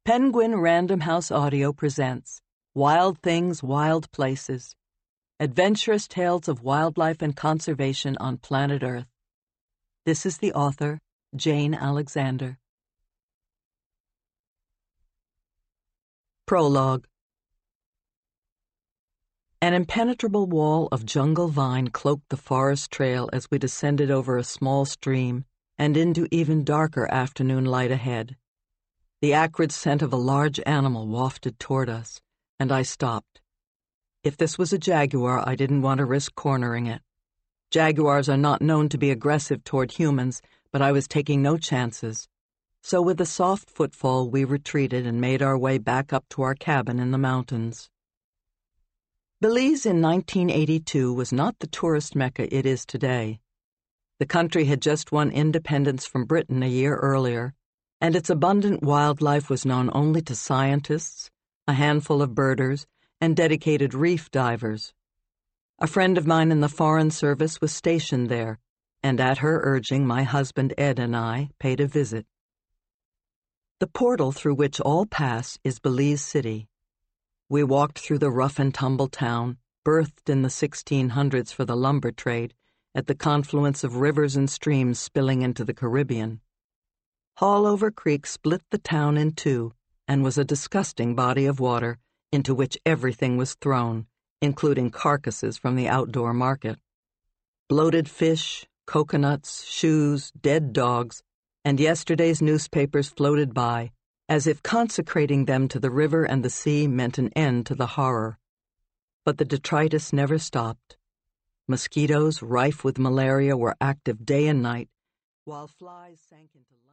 Penguin Random House Audio presents Wild Things, Wild Places. Adventurous tales of wildlife and conservation on planet Earth. This is the author, Jane Alexander. Prologue. An impenetrable wall of jungle vine cloaked the forest trail as we descended over a small stream and into even darker afternoon light ahead. The acrid scent of a large animal wafted toward us, and I stopped. If this was a jaguar, I didn't want to risk cornering it. Jaguars are not known to be aggressive toward humans, but I was taking no chances. So with a soft footfall, we retreated and made our way back up to our cabin in the mountains. Belize in 1982 was not the tourist mecca it is today. The country had just won independence from Britain a year earlier, and its abundant wildlife was known only to scientists, a handful of birders, and dedicated reef divers. A friend of mine in the Foreign Service was stationed there, and at her urging, my husband Ed and I paid a visit. The portal through which all pass is Belize City. We walked through the rough-and-tumble town, birthed in the 1600s for the lumber trade, at the confluence of rivers and streams spilling into the Caribbean. Haulover Creek split the town in two and was a disgusting body of water into which everything was thrown, including carcasses from the outdoor market. Bloated fish, coconuts, shoes, dead dogs, and yesterday's newspapers floated by, as if consecrating them to the river and the sea meant an end to the horror. But the detritus never stopped. Mosquitoes, rife with malaria, were active day and night, while flies sank into